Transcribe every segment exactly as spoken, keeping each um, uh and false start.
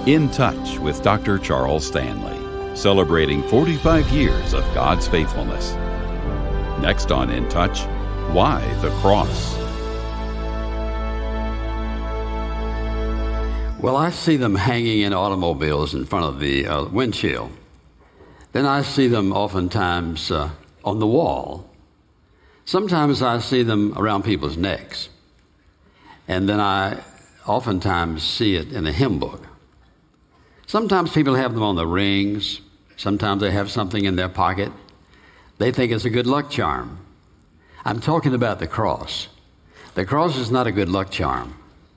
In Touch with Doctor Charles Stanley, celebrating forty-five years of God's faithfulness. Next on In Touch, why the cross? Well, I see them hanging in automobiles in front of the uh, windshield. Then I see them oftentimes uh, on the wall. Sometimes I see them around people's necks. And then I oftentimes see it in a hymn book. Sometimes people have them on the rings. Sometimes they have something in their pocket. They think it's a good luck charm. I'm talking about the cross. The cross is not a good luck charm.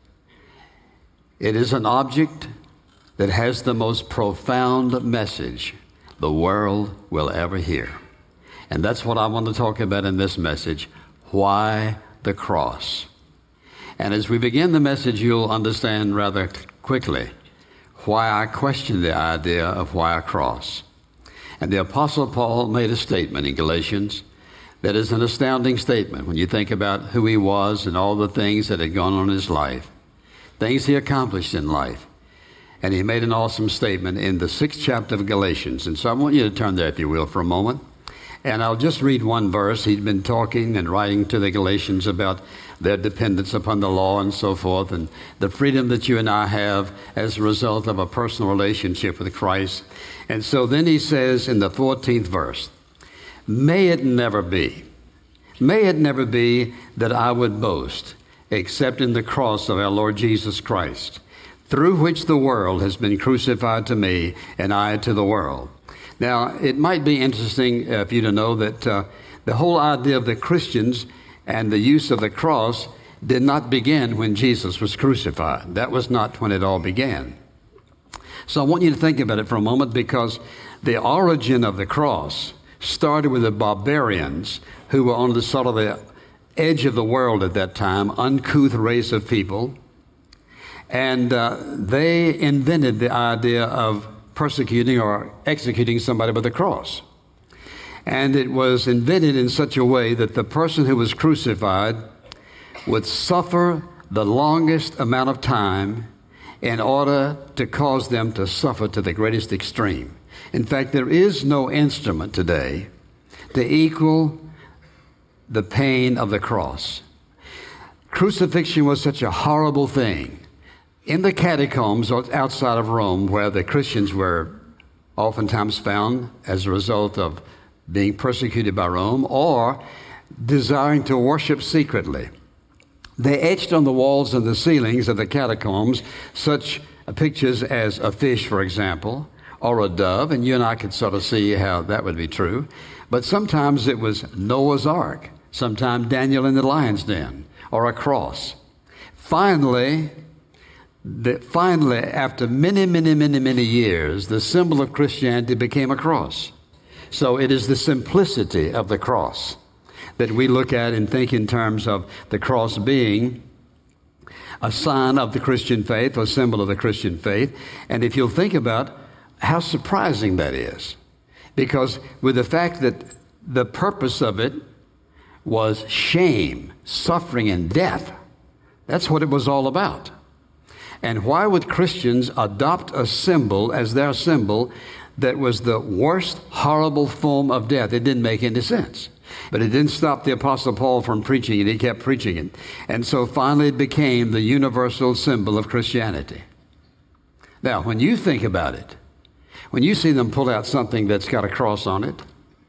It is an object that has the most profound message the world will ever hear. And that's what I want to talk about in this message. Why the cross? And as we begin the message, you'll understand rather quickly why I question the idea of why a cross. And the Apostle Paul made a statement in Galatians that is an astounding statement when you think about who he was and all the things that had gone on in his life, things he accomplished in life. And he made an awesome statement in the sixth chapter of Galatians. And so I want you to turn there, if you will, for a moment. And I'll just read one verse. He'd been talking and writing to the Galatians about their dependence upon the law and so forth, and the freedom that you and I have as a result of a personal relationship with Christ. And so then he says in the fourteenth verse, may it never be, may it never be that I would boast except in the cross of our Lord Jesus Christ, through which the world has been crucified to me and I to the world. Now, it might be interesting uh, for you to know that uh, the whole idea of the Christians and the use of the cross did not begin when Jesus was crucified. That was not when it all began. So I want you to think about it for a moment, because the origin of the cross started with the barbarians who were on the sort of the edge of the world at that time, uncouth race of people. And uh, they invented the idea of persecuting or executing somebody by the cross. And it was invented in such a way that the person who was crucified would suffer the longest amount of time in order to cause them to suffer to the greatest extreme. In fact, there is no instrument today to equal the pain of the cross. Crucifixion was such a horrible thing. In the catacombs outside of Rome, where the Christians were oftentimes found as a result of being persecuted by Rome or desiring to worship secretly, they etched on the walls and the ceilings of the catacombs such pictures as a fish, for example, or a dove, and you and I could sort of see how that would be true. But sometimes it was Noah's Ark, sometimes Daniel in the lion's den, or a cross. Finally, the, finally, after many, many, many, many years, the symbol of Christianity became a cross. So it is the simplicity of the cross that we look at and think in terms of the cross being a sign of the Christian faith, or a symbol of the Christian faith. And if you'll think about how surprising that is, because with the fact that the purpose of it was shame, suffering, and death, that's what it was all about. And why would Christians adopt a symbol as their symbol that was the worst horrible form of death? It didn't make any sense. But it didn't stop the Apostle Paul from preaching it. He kept preaching it. And so finally it became the universal symbol of Christianity. Now, when you think about it, when you see them pull out something that's got a cross on it,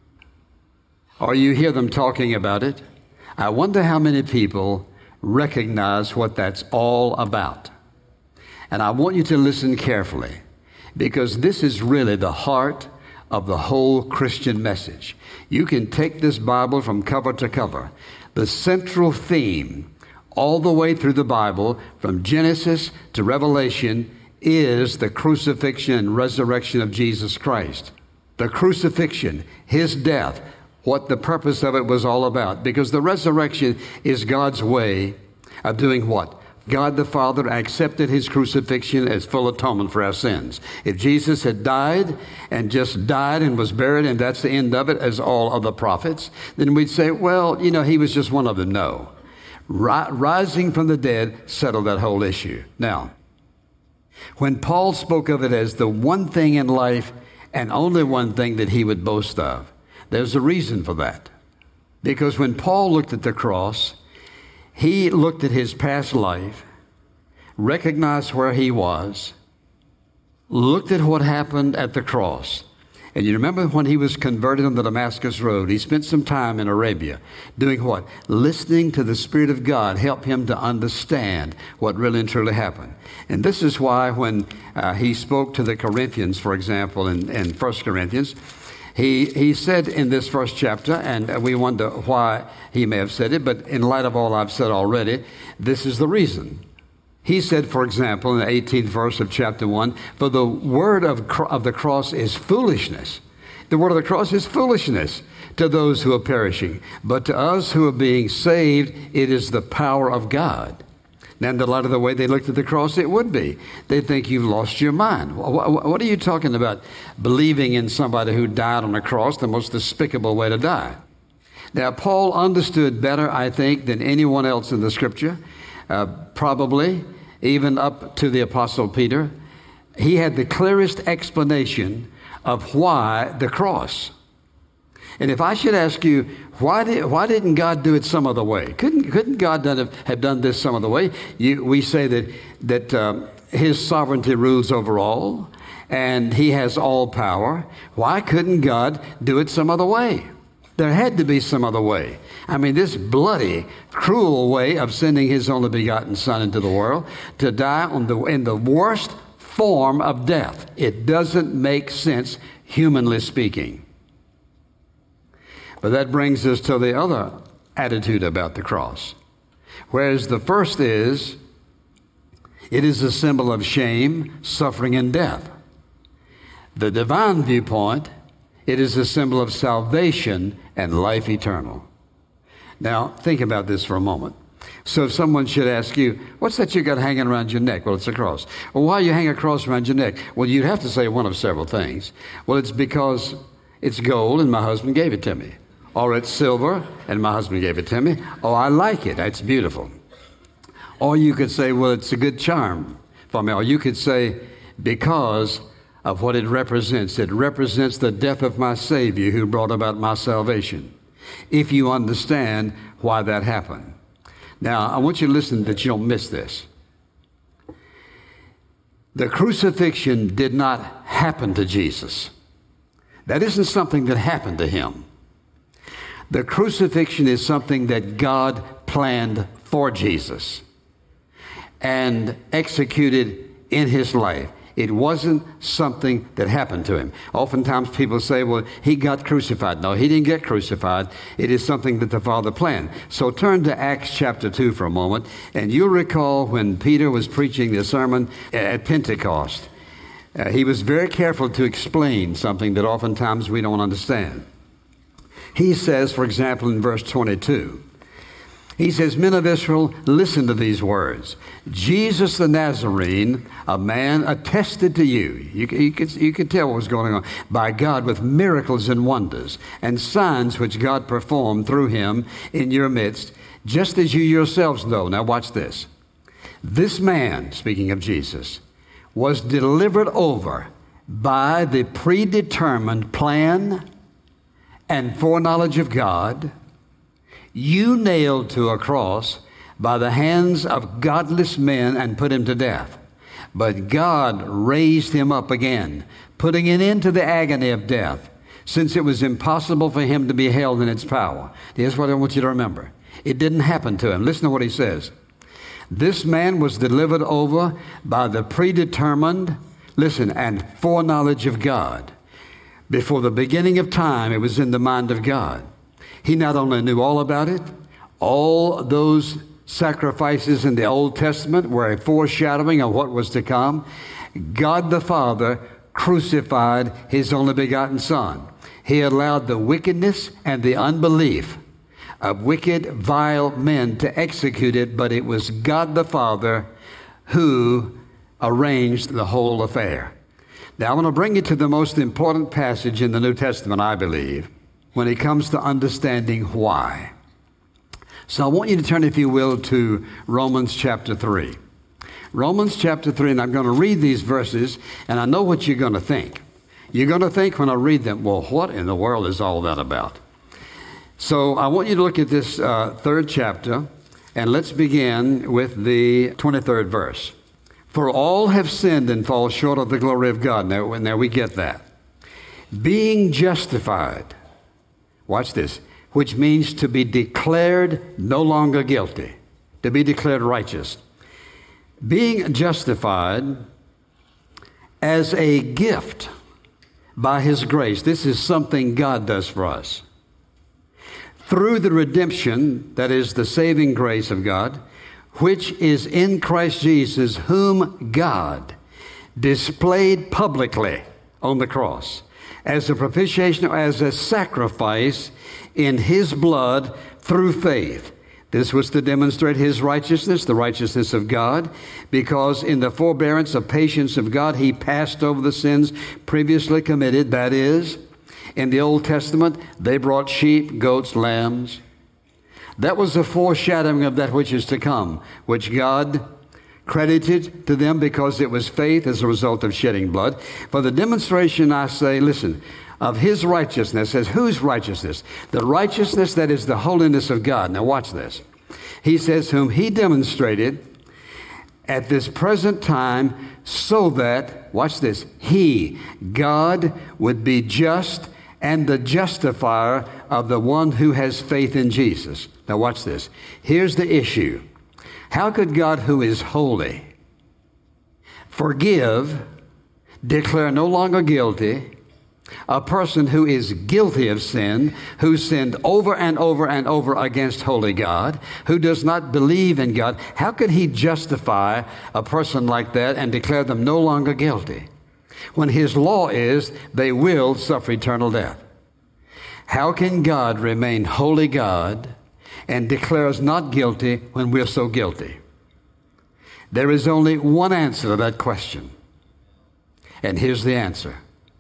or you hear them talking about it, I wonder how many people recognize what that's all about. And I want you to listen carefully, because this is really the heart of the whole Christian message. You can take this Bible from cover to cover. The central theme all the way through the Bible, from Genesis to Revelation, is the crucifixion and resurrection of Jesus Christ. The crucifixion, his death, what the purpose of it was all about. Because the resurrection is God's way of doing what? God the Father accepted his crucifixion as full atonement for our sins. If Jesus had died and just died and was buried, and that's the end of it, as all of the prophets, then we'd say, well, you know, he was just one of them. No. Ri- rising from the dead settled that whole issue. Now, When Paul spoke of it as the one thing in life and only one thing that he would boast of, there's a reason for that. Because when Paul looked at the cross, he looked at his past life, recognized where he was, looked at what happened at the cross. And you remember when he was converted on the Damascus Road, he spent some time in Arabia doing what? Listening to the Spirit of God help him to understand what really and truly happened. And this is why when uh, he spoke to the Corinthians, for example, in, in First Corinthians, he, he said in this first chapter, and we wonder why he may have said it, but in light of all I've said already, this is the reason. He said, for example, in the eighteenth verse of chapter one, for the word of, of the cross is foolishness. The word of the cross is foolishness to those who are perishing. But to us who are being saved, it is the power of God. Now, in the light of the way they looked at the cross, it would be. They think you've lost your mind. What are you talking about? Believing in somebody who died on a cross, the most despicable way to die. Now, Paul understood better, I think, than anyone else in the Scripture. Uh, probably, even up to the Apostle Peter, he had the clearest explanation of why the cross. And if I should ask you, why did why didn't God do it some other way? Couldn't couldn't God done have, have done this some other way? You, we say that that um, His sovereignty rules over all, and He has all power. Why couldn't God do it some other way? There had to be some other way. I mean, this bloody, cruel way of sending His only begotten Son into the world to die on the, in the worst form of death. It doesn't make sense, humanly speaking. But that brings us to the other attitude about the cross. Whereas the first is, it is a symbol of shame, suffering, and death. The divine viewpoint, it is a symbol of salvation and life eternal. Now, think about this for a moment. So if someone should ask you, what's that you got hanging around your neck? Well, it's a cross. Well, why you hang a cross around your neck? Well, you'd have to say one of several things. Well, it's because it's gold and my husband gave it to me. Or it's silver and my husband gave it to me. Oh, I like it. It's beautiful. Or you could say, well, it's a good charm for me. Or you could say, because of what it represents. It represents the death of my Savior who brought about my salvation. If you understand why that happened. Now, I want you to listen that you don't miss this. The crucifixion did not happen to Jesus. That isn't something that happened to Him. The crucifixion is something that God planned for Jesus and executed in His life. It wasn't something that happened to Him. Oftentimes people say, well, He got crucified. No, He didn't get crucified. It is something that the Father planned. So turn to Acts chapter two for a moment, and you'll recall when Peter was preaching the sermon at Pentecost. Uh, he was very careful to explain something that oftentimes we don't understand. He says, for example, in verse twenty-two, he says, men of Israel, listen to these words. Jesus the Nazarene, a man attested to you. You, you, could, you could tell what was going on. By God with miracles and wonders and signs which God performed through Him in your midst, just as you yourselves know. Now watch this. This man, speaking of Jesus, was delivered over by the predetermined plan and foreknowledge of God, you nailed to a cross by the hands of godless men and put Him to death. But God raised Him up again, putting an end to the agony of death, since it was impossible for Him to be held in its power. Here's what I want you to remember. It didn't happen to Him. Listen to what He says. This man was delivered over by the predetermined, listen, and foreknowledge of God. Before the beginning of time, it was in the mind of God. He not only knew all about it, all those sacrifices in the Old Testament were a foreshadowing of what was to come. God the Father crucified His only begotten Son. He allowed the wickedness and the unbelief of wicked, vile men to execute it, but it was God the Father who arranged the whole affair. Now, I want to bring you to the most important passage in the New Testament, I believe, when it comes to understanding why. So I want you to turn, if you will, to Romans chapter three. Romans chapter three, and I'm going to read these verses, and I know what you're going to think. You're going to think when I read them, well, what in the world is all that about? So I want you to look at this uh, third chapter, and let's begin with the twenty-third verse. For all have sinned and fall short of the glory of God. Now, now we get that. Being justified, watch this, which means to be declared no longer guilty, to be declared righteous. Being justified as a gift by His grace. This is something God does for us. Through the redemption, that is the saving grace of God, which is in Christ Jesus, whom God displayed publicly on the cross as a propitiation, as a sacrifice in His blood through faith. This was to demonstrate His righteousness, the righteousness of God, because in the forbearance of patience of God, He passed over the sins previously committed. That is, in the Old Testament, they brought sheep, goats, lambs. That was a foreshadowing of that which is to come, which God credited to them because it was faith as a result of shedding blood. For the demonstration, I say, listen, of His righteousness. As whose righteousness? The righteousness that is the holiness of God. Now watch this. He says, whom He demonstrated at this present time, so that, watch this, He, God, would be just and the justifier of the one who has faith in Jesus. Now watch this. Here's the issue. How could God, who is holy, forgive, declare no longer guilty, a person who is guilty of sin, who sinned over and over and over against holy God, who does not believe in God? How could He justify a person like that and declare them no longer guilty, when His law is they will suffer eternal death? How can God remain holy God and declare us not guilty when we're so guilty? There is only one answer to that question. And here's the answer.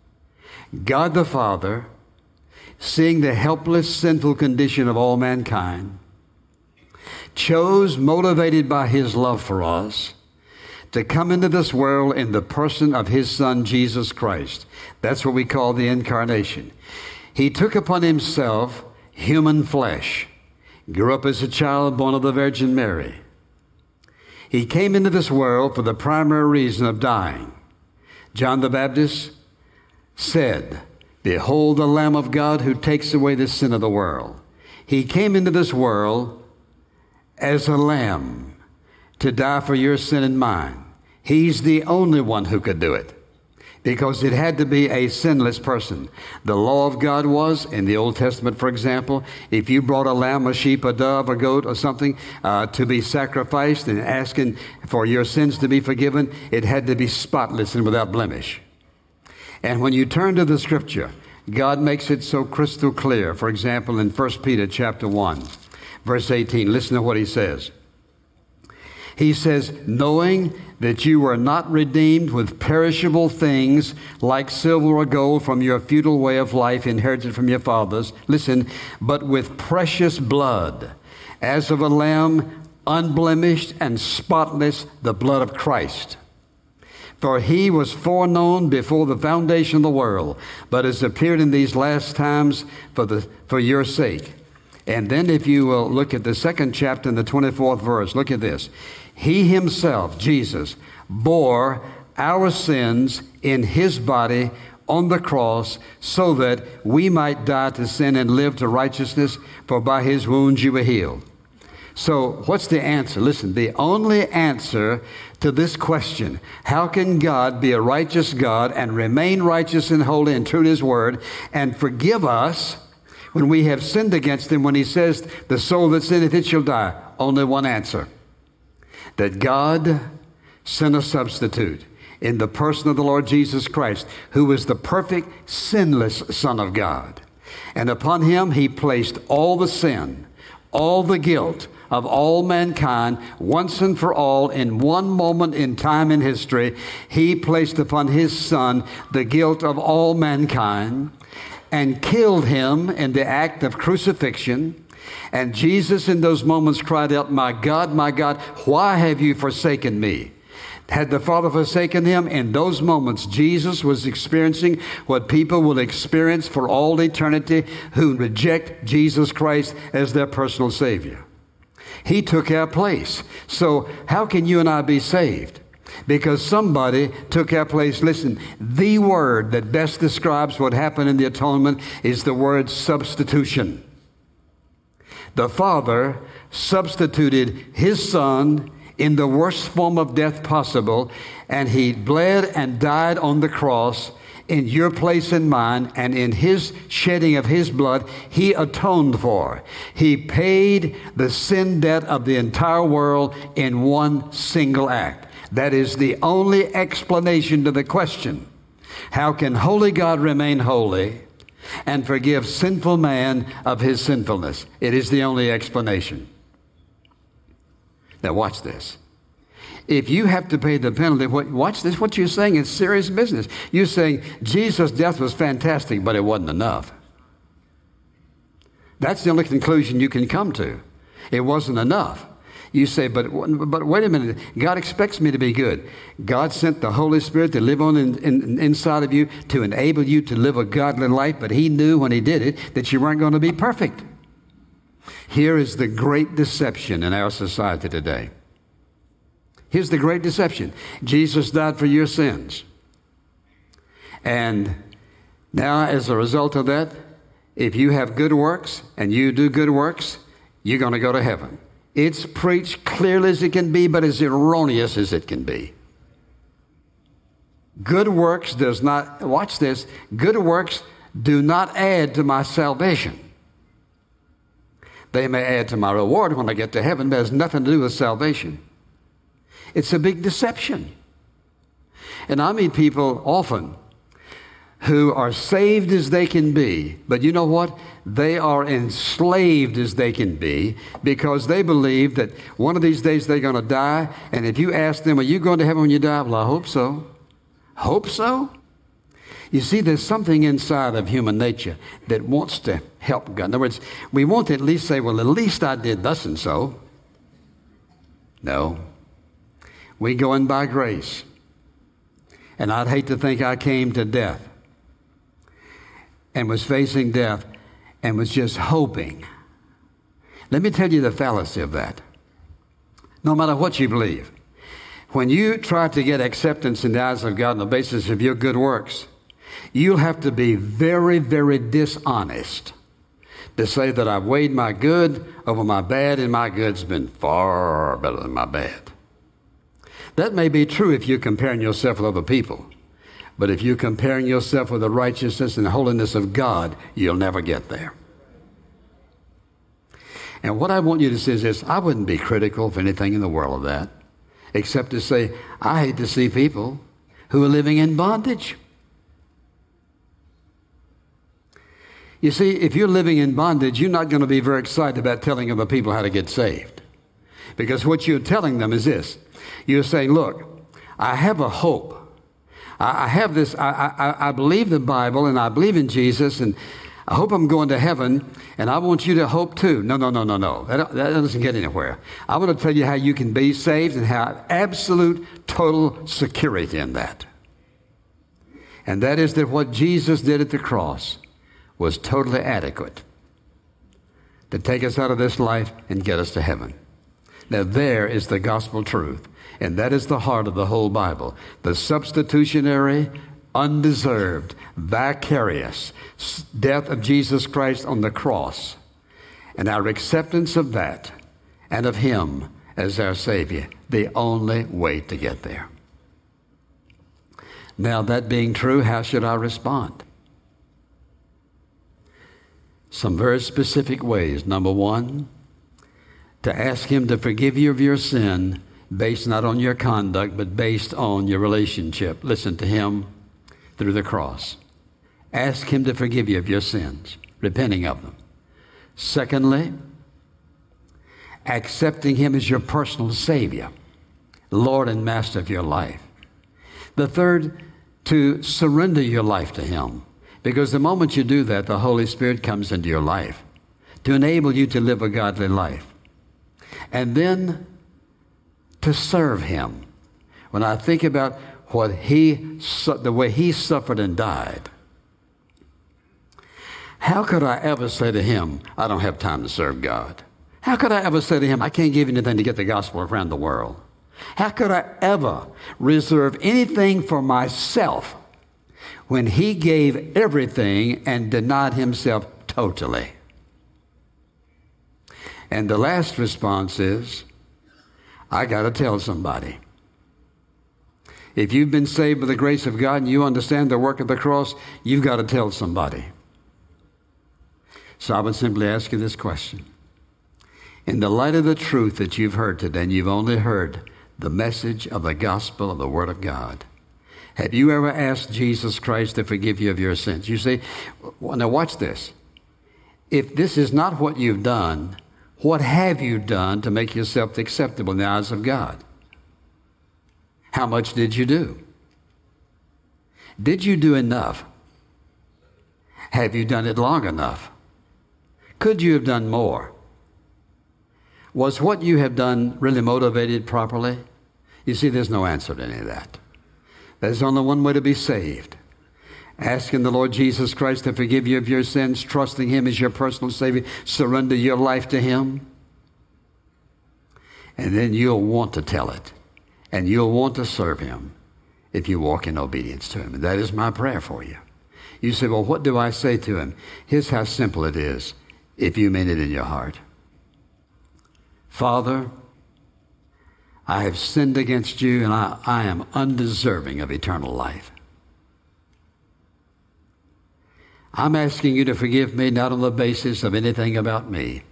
God the Father, seeing the helpless, sinful condition of all mankind, chose, motivated by His love for us, to come into this world in the person of His Son, Jesus Christ. That's what we call the incarnation. He took upon Himself human flesh, grew up as a child born of the Virgin Mary. He came into this world for the primary reason of dying. John the Baptist said, behold the Lamb of God who takes away the sin of the world. He came into this world as a lamb to die for your sin and mine. He's the only one who could do it, because it had to be a sinless person. The law of God was, in the Old Testament, for example, if you brought a lamb, a sheep, a dove, a goat, or something uh, to be sacrificed and asking for your sins to be forgiven, it had to be spotless and without blemish. And when you turn to the Scripture, God makes it so crystal clear. For example, in First Peter chapter one, verse eighteen, listen to what he says. He says, knowing that you were not redeemed with perishable things like silver or gold from your futile way of life inherited from your fathers, listen, but with precious blood, as of a lamb, unblemished and spotless, the blood of Christ. For He was foreknown before the foundation of the world, but has appeared in these last times for the for your sake. And then if you will look at the second chapter in the twenty-fourth verse, look at this. He Himself, Jesus, bore our sins in His body on the cross, so that we might die to sin and live to righteousness, for by His wounds you were healed. So what's the answer? Listen, the only answer to this question, how can God be a righteous God and remain righteous and holy and true to His word and forgive us when we have sinned against Him, when He says, the soul that sinneth, it shall die? Only one answer. That God sent a substitute in the person of the Lord Jesus Christ, who was the perfect, sinless Son of God. And upon Him He placed all the sin, all the guilt of all mankind, once and for all, in one moment in time in history. He placed upon His Son the guilt of all mankind and killed Him in the act of crucifixion. And Jesus in those moments cried out, my God, my God, why have you forsaken me? Had the Father forsaken him? In those moments, Jesus was experiencing what people will experience for all eternity who reject Jesus Christ as their personal Savior. He took our place. So how can you and I be saved? Because somebody took our place. Listen, the word that best describes what happened in the atonement is the word substitution. The Father substituted his Son in the worst form of death possible, and he bled and died on the cross in your place and mine, and in his shedding of his blood, he atoned for. He paid the sin debt of the entire world in one single act. That is the only explanation to the question, how can holy God remain holy and forgive sinful man of his sinfulness? It is the only explanation. Now watch this. If you have to pay the penalty, what, watch this, what you're saying is serious business. You're saying Jesus' death was fantastic, but it wasn't enough. That's the only conclusion you can come to. It wasn't enough. You say, but but wait a minute, God expects me to be good. God sent the Holy Spirit to live on in, in, inside of you to enable you to live a godly life, but he knew when he did it that you weren't going to be perfect. Here is the great deception in our society today. Here's the great deception. Jesus died for your sins. And now as a result of that, if you have good works and you do good works, you're going to go to heaven. It's preached clearly as it can be, but as erroneous as it can be. Good works does not, watch this, good works do not add to my salvation. They may add to my reward when I get to heaven, but it has nothing to do with salvation. It's a big deception. And I meet people often who are saved as they can be, but you know what? They are enslaved as they can be because they believe that one of these days they're going to die, and if you ask them, are you going to heaven when you die? Well, I hope so. Hope so? You see, there's something inside of human nature that wants to help God. In other words, we want to at least say, well, at least I did thus and so. No. We go in by grace. And I'd hate to think I came to death and was facing death and was just hoping. Let me tell you the fallacy of that. No matter what you believe, when you try to get acceptance in the eyes of God on the basis of your good works, you'll have to be very, very dishonest to say that I've weighed my good over my bad, and my good's been far better than my bad. That may be true if you're comparing yourself with other people. But if you're comparing yourself with the righteousness and the holiness of God, you'll never get there. And what I want you to say is this: I wouldn't be critical of anything in the world of that, except to say, I hate to see people who are living in bondage. You see, if you're living in bondage, you're not going to be very excited about telling other people how to get saved. Because what you're telling them is this. You're saying, look, I have a hope. I, I have this, I, I, I believe the Bible, and I believe in Jesus, and I hope I'm going to heaven, and I want you to hope too. No, no, no, no, no. That, that doesn't get anywhere. I want to tell you how you can be saved and have absolute, total security in that. And that is that what Jesus did at the cross was totally adequate to take us out of this life and get us to heaven. Now there is the gospel truth, and that is the heart of the whole Bible. The substitutionary, undeserved, vicarious death of Jesus Christ on the cross, and our acceptance of that and of Him as our Savior, the only way to get there. Now, that being true, how should I respond? Some very specific ways. Number one, to ask Him to forgive you of your sin based not on your conduct, but based on your relationship. Listen to Him through the cross. Ask Him to forgive you of your sins, repenting of them. Secondly, accepting Him as your personal Savior, Lord and Master of your life. The third, to surrender your life to Him. Because the moment you do that, the Holy Spirit comes into your life to enable you to live a godly life. And then to serve Him when I think about what he, the way he suffered and died, how could I ever say to him, I don't have time to serve God? How could I ever say to him, I can't give anything to get the gospel around the world? How could I ever reserve anything for myself when he gave everything and denied himself totally? And the last response is, I got to tell somebody. If you've been saved by the grace of God and you understand the work of the cross, you've got to tell somebody. So I would simply ask you this question. In the light of the truth that you've heard today, and you've only heard the message of the gospel of the Word of God, have you ever asked Jesus Christ to forgive you of your sins? You say, well, now watch this. If this is not what you've done, what have you done to make yourself acceptable in the eyes of God? How much did you do? Did you do enough? Have you done it long enough? Could you have done more? Was what you have done really motivated properly? You see, there's no answer to any of that. There's only one way to be saved. Asking the Lord Jesus Christ to forgive you of your sins, trusting him as your personal Savior, surrender your life to him. And then you'll want to tell it. And you'll want to serve him if you walk in obedience to him. And that is my prayer for you. You say, well, what do I say to him? Here's how simple it is if you mean it in your heart. Father, I have sinned against you and I, I am undeserving of eternal life. I'm asking you to forgive me not on the basis of anything about me,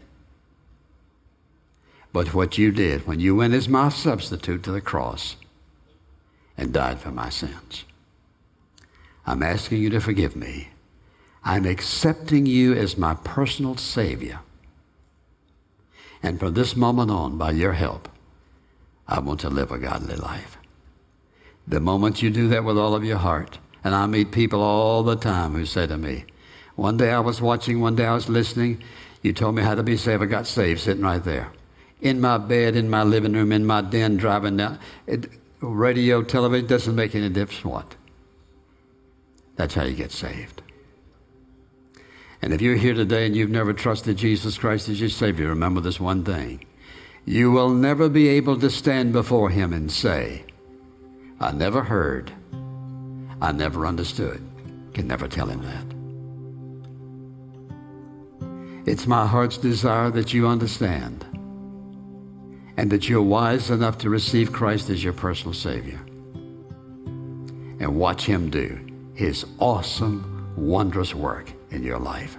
but what you did when you went as my substitute to the cross and died for my sins. I'm asking you to forgive me. I'm accepting you as my personal Savior. And from this moment on, by your help, I want to live a godly life. The moment you do that with all of your heart, and I meet people all the time who say to me, one day I was watching, one day I was listening, you told me how to be saved, I got saved sitting right there. In my bed, in my living room, in my den, driving down. It, radio, television, doesn't make any difference what. That's how you get saved. And if you're here today and you've never trusted Jesus Christ as your Savior, remember this one thing. You will never be able to stand before him and say, I never heard, I never understood. Can never tell him that. It's my heart's desire that you understand and that you're wise enough to receive Christ as your personal Savior and watch him do his awesome, wondrous work in your life.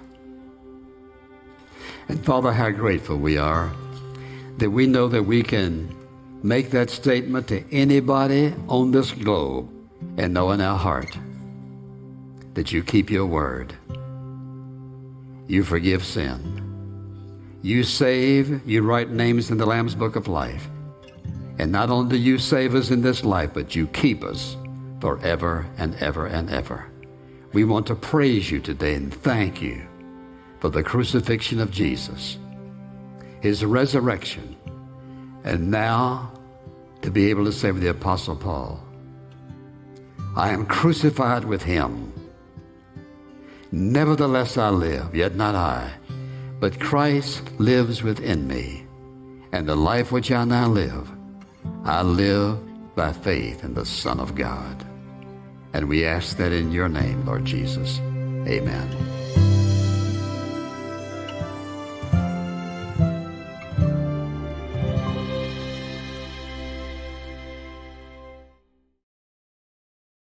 And Father, how grateful we are that we know that we can make that statement to anybody on this globe and know in our heart that you keep your word. You forgive sin. You save, you write names in the Lamb's Book of Life. And not only do you save us in this life, but you keep us forever and ever and ever. We want to praise you today and thank you for the crucifixion of Jesus, his resurrection, and now to be able to say with the Apostle Paul, I am crucified with him. Nevertheless I live, yet not I, but Christ lives within me. And the life which I now live, I live by faith in the Son of God. And we ask that in your name, Lord Jesus. Amen.